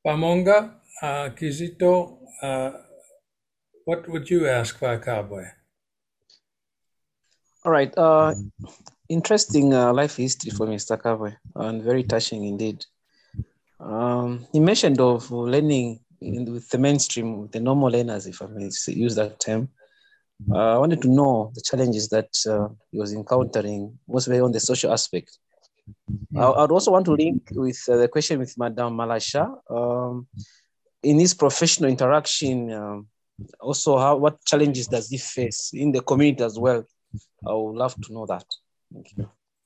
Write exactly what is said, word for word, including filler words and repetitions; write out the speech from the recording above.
Pamonga, uh, Kizito, uh, what would you ask for a cowboy? All right. Uh, interesting uh, life history for Mister Kaveh, and very touching indeed. Um, he mentioned of learning in, with the mainstream, with the normal learners, if I may use that term. Uh, I wanted to know the challenges that uh, he was encountering, mostly on the social aspect. I would also want to link with uh, the question with Madame Malasha. Um, in his professional interaction, um, also how what challenges does he face in the community as well? I would love to know that. Thank you.